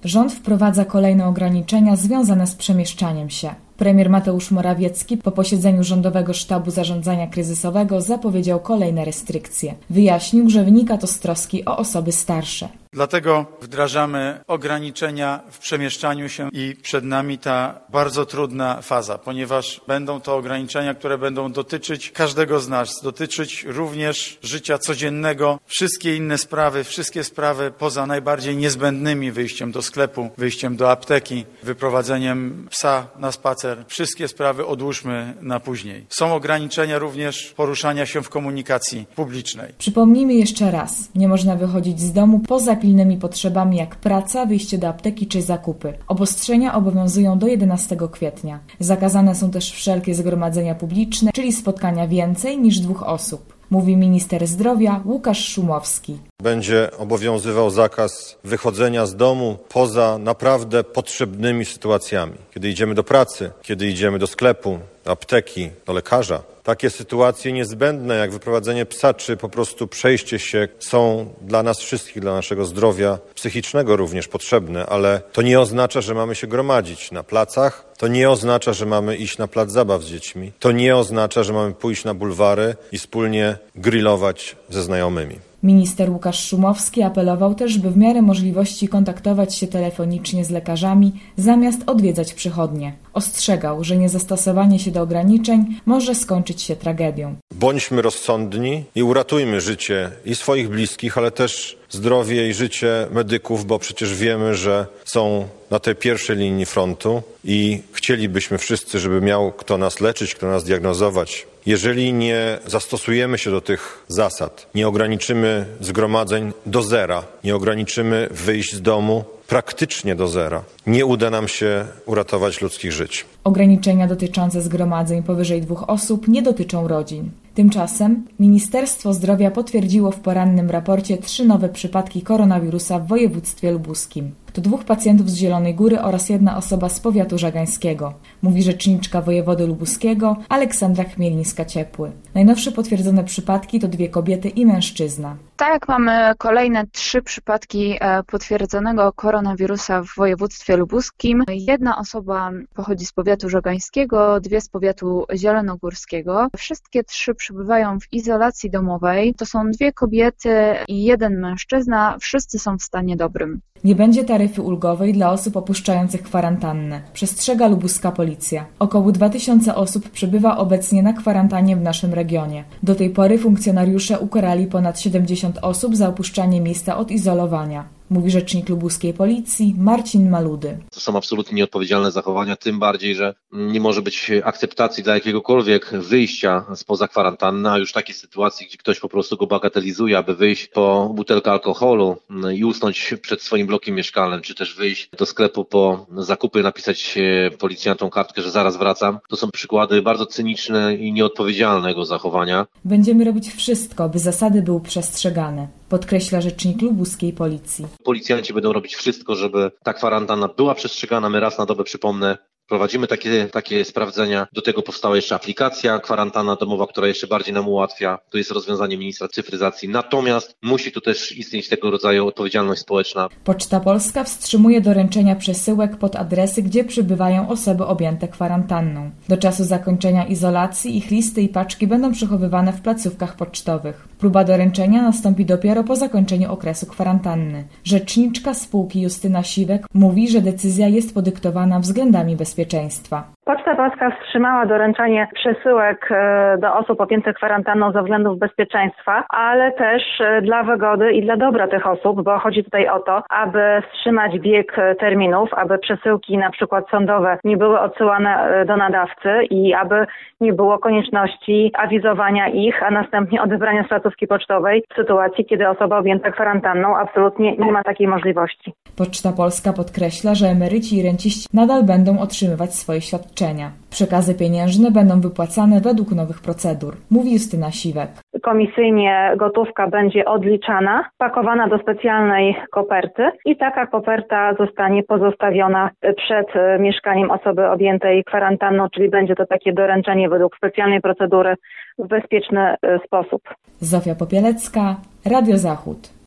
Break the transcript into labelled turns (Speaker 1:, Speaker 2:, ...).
Speaker 1: Rząd wprowadza kolejne ograniczenia związane z przemieszczaniem się. Premier Mateusz Morawiecki po posiedzeniu Rządowego Sztabu Zarządzania Kryzysowego zapowiedział kolejne restrykcje. Wyjaśnił, że wynika to z troski o osoby starsze.
Speaker 2: Dlatego wdrażamy ograniczenia w przemieszczaniu się i przed nami ta bardzo trudna faza, ponieważ będą to ograniczenia, które będą dotyczyć każdego z nas, dotyczyć również życia codziennego. Wszystkie sprawy poza najbardziej niezbędnymi, wyjściem do sklepu, wyjściem do apteki, wyprowadzeniem psa na spacer. Wszystkie sprawy odłóżmy na później. Są ograniczenia również poruszania się w komunikacji publicznej.
Speaker 1: Przypomnijmy jeszcze raz, nie można wychodzić z domu poza pilnymi potrzebami jak praca, wyjście do apteki czy zakupy. Obostrzenia obowiązują do 11 kwietnia. Zakazane są też wszelkie zgromadzenia publiczne, czyli spotkania więcej niż 2 osób. Mówi minister zdrowia Łukasz Szumowski.
Speaker 3: Będzie obowiązywał zakaz wychodzenia z domu poza naprawdę potrzebnymi sytuacjami. Kiedy idziemy do pracy, kiedy idziemy do sklepu, do apteki, do lekarza. Takie sytuacje niezbędne jak wyprowadzenie psa czy po prostu przejście się są dla nas wszystkich, dla naszego zdrowia psychicznego również potrzebne, ale to nie oznacza, że mamy się gromadzić na placach, to nie oznacza, że mamy iść na plac zabaw z dziećmi, to nie oznacza, że mamy pójść na bulwary i wspólnie grillować ze znajomymi.
Speaker 1: Minister Łukasz Szumowski apelował też, by w miarę możliwości kontaktować się telefonicznie z lekarzami, zamiast odwiedzać przychodnie. Ostrzegał, że niezastosowanie się do ograniczeń może skończyć się tragedią.
Speaker 3: Bądźmy rozsądni i uratujmy życie i swoich bliskich, ale też zdrowie i życie medyków, bo przecież wiemy, że są na tej pierwszej linii frontu i chcielibyśmy wszyscy, żeby miał kto nas leczyć, kto nas diagnozować. Jeżeli nie zastosujemy się do tych zasad, nie ograniczymy zgromadzeń do zera, nie ograniczymy wyjść z domu praktycznie do zera, nie uda nam się uratować ludzkich żyć.
Speaker 1: Ograniczenia dotyczące zgromadzeń powyżej 2 osób nie dotyczą rodzin. Tymczasem Ministerstwo Zdrowia potwierdziło w porannym raporcie 3 nowe przypadki koronawirusa w województwie lubuskim. To 2 pacjentów z Zielonej Góry oraz 1 osoba z powiatu żagańskiego, mówi rzeczniczka wojewody lubuskiego Aleksandra Chmielińska-Ciepły. Najnowsze potwierdzone przypadki to 2 kobiety i mężczyzna.
Speaker 4: Tak, mamy kolejne 3 przypadki potwierdzonego koronawirusa w województwie lubuskim. 1 osoba pochodzi z powiatu żagańskiego, 2 z powiatu zielonogórskiego. Wszystkie 3 przebywają w izolacji domowej. To są 2 kobiety i 1 mężczyzna. Wszyscy są w stanie dobrym.
Speaker 1: Nie będzie taryfy ulgowej dla osób opuszczających kwarantannę. Przestrzega lubuska policja. Około 2000 osób przebywa obecnie na kwarantannie w naszym regionie. Do tej pory funkcjonariusze ukarali ponad 70 osób za opuszczanie miejsca odizolowania. Mówi rzecznik lubuskiej policji Marcin Maludy.
Speaker 5: To są absolutnie nieodpowiedzialne zachowania, tym bardziej, że nie może być akceptacji dla jakiegokolwiek wyjścia spoza kwarantanny, a już takiej sytuacji, gdzie ktoś po prostu go bagatelizuje, aby wyjść po butelkę alkoholu i usnąć przed swoim blokiem mieszkalnym, czy też wyjść do sklepu po zakupy, napisać policjantom kartkę, że zaraz wracam. To są przykłady bardzo cyniczne i nieodpowiedzialnego zachowania.
Speaker 1: Będziemy robić wszystko, by zasady były przestrzegane, podkreśla rzecznik lubuskiej policji.
Speaker 5: Policjanci będą robić wszystko, żeby ta kwarantanna była przestrzegana. My raz na dobę, przypomnę, prowadzimy takie sprawdzenia. Do tego powstała jeszcze aplikacja kwarantanna domowa, która jeszcze bardziej nam ułatwia. To jest rozwiązanie ministra cyfryzacji. Natomiast musi tu też istnieć tego rodzaju odpowiedzialność społeczna.
Speaker 1: Poczta Polska wstrzymuje doręczenia przesyłek pod adresy, gdzie przebywają osoby objęte kwarantanną. Do czasu zakończenia izolacji ich listy i paczki będą przechowywane w placówkach pocztowych. Próba doręczenia nastąpi dopiero po zakończeniu okresu kwarantanny. Rzeczniczka spółki Justyna Siwek mówi, że decyzja jest podyktowana względami bezpieczeństwa.
Speaker 6: Poczta Polska wstrzymała doręczanie przesyłek do osób objętych kwarantanną ze względów bezpieczeństwa, ale też dla wygody i dla dobra tych osób, bo chodzi tutaj o to, aby wstrzymać bieg terminów, aby przesyłki na przykład sądowe nie były odsyłane do nadawcy i aby nie było konieczności awizowania ich, a następnie odebrania z placówki pocztowej w sytuacji, kiedy osoba objęta kwarantanną absolutnie nie ma takiej możliwości.
Speaker 1: Poczta Polska podkreśla, że emeryci i renciści nadal będą otrzymywać swoje świadczenia. Przekazy pieniężne będą wypłacane według nowych procedur, mówi Justyna Siwek.
Speaker 6: Komisyjnie gotówka będzie odliczana, pakowana do specjalnej koperty i taka koperta zostanie pozostawiona przed mieszkaniem osoby objętej kwarantanną, czyli będzie to takie doręczenie według specjalnej procedury w bezpieczny sposób.
Speaker 1: Zofia Popielecka, Radio Zachód.